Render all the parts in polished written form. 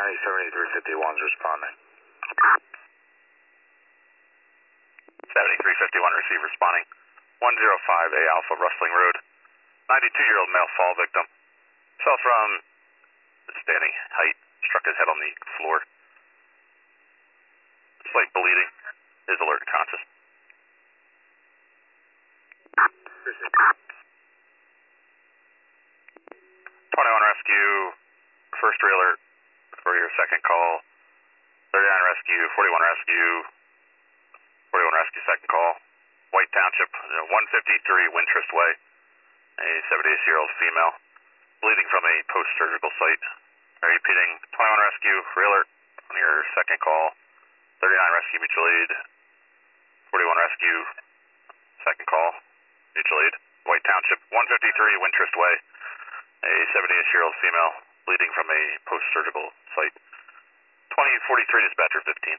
County 7351's responding. 7351 receive responding. 105A Alpha Rustling Road. 92-year-old male fall victim. Fell from standing height, struck his head on the floor. Slight bleeding. Is alert and conscious. 21 rescue, first alert for your second call. 39 rescue, 41 rescue, 41 rescue second call. White Township, 153 Wintrust Way. A 78-year-old female, bleeding from a post-surgical site. Repeating, 21 rescue, alert on your second call. 39 rescue, mutual aid. 41 rescue, second call, mutual aid. White Township, 153 Wintrust Way. A 78-year-old female, bleeding from a post-surgical site. 2043 dispatcher 15.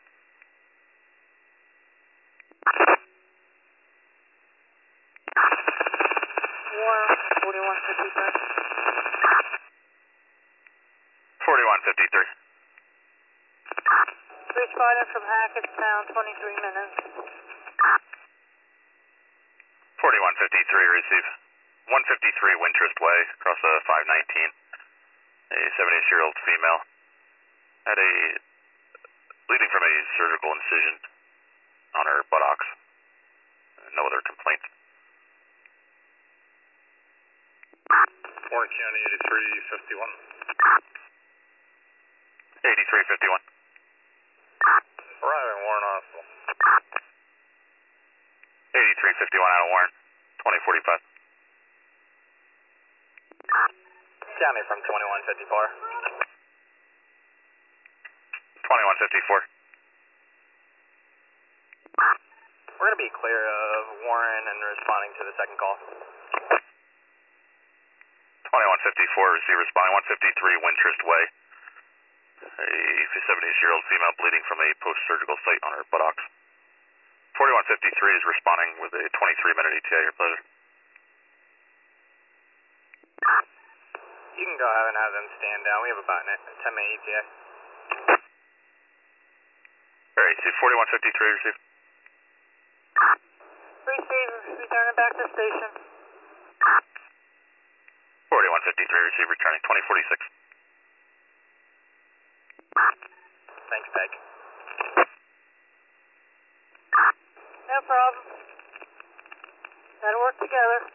Warren, 4153. 4153. Responding from Hackettstown, 23 minutes. 4153 receive. 153 Wintrust Way, across 519. A 78-year-old female had a bleeding from a surgical incision on her buttocks. No other complaints. Warren County 8351. 8351. Arriving Warren Hospital. 8351 out of Warren. 2045. County from 2154. 2154. We're going to be clear of Warren and responding to the second call. 2154 receive responding. 153 Wintrust Way. A 70-year-old female bleeding from a post-surgical site on her buttocks. 4153 is responding with a 23-minute ETA. Your pleasure. You can go ahead and have them stand down. We have about a 10-minute ETA. Alright, see 4153 receive. Receive, returning back to station. 4153 receive, returning 2046. Thanks, Peg. No problem. Gotta work together.